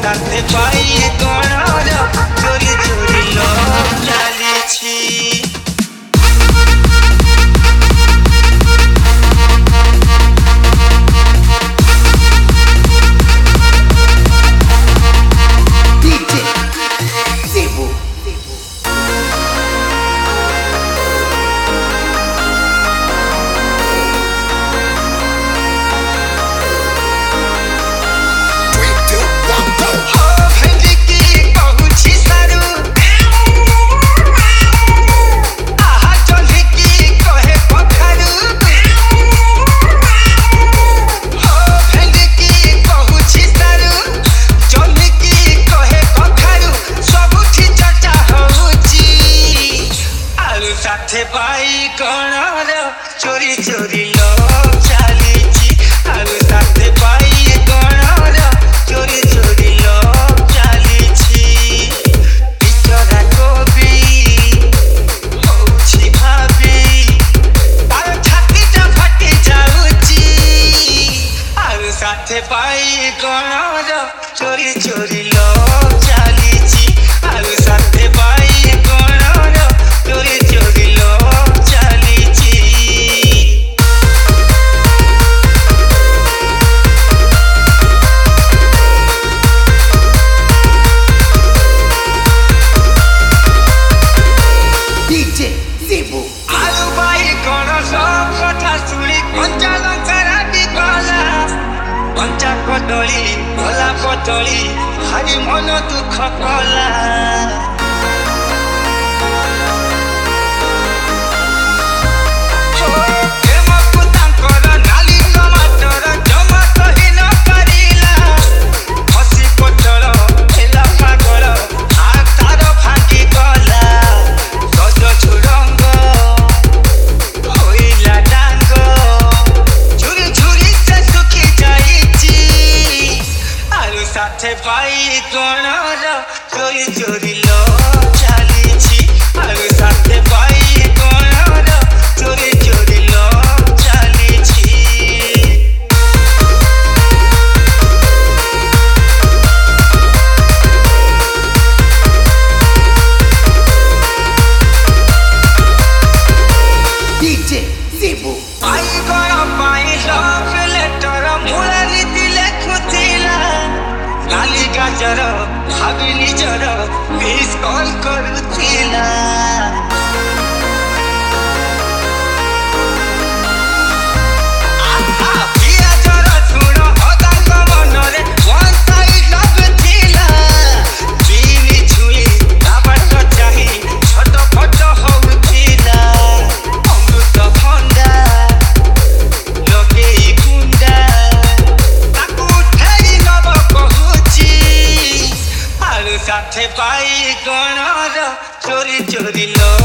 साथे पाई कणार चोरी चोरी लो चालीछि साथे पाई कणार चोरी चोरी लो चालीछि आलू साथे पाई कणार चोरी चोरी लो चालीछि बिचरा कोबी होछि भाभी तार छातीटा फाटी जाउछि आलू साथे पाई कणार चोरी चोरी लो चालीछि आलू साथे पाई कणार चोरी चोरी लो चालीछि DJ Zebu आलू बाई कोन सब कथा सुनी कंचा लंका राती कला कंचा कदली भला कदली हरि मन दुख कला साथे पाई कणार चोरी चोरी लो चालीछि आलू साथे पाई कणार चोरी चोरी लो चालीछि DJ Zebu आई गरा पाई लव लेटर मुला नीति लेखुथिला लाली गाजर भाभी निजर मिस कॉल करुथिला पियाजर सुण अदांग मनरे वन साइड लव थिला चीनी छुई ताबाट चाही छटपट होउथिला अमृत भंडा लोके गुंडा ताकू ठेई नब कहुछि आलू साथे पाई कणार चोरी चोरी लो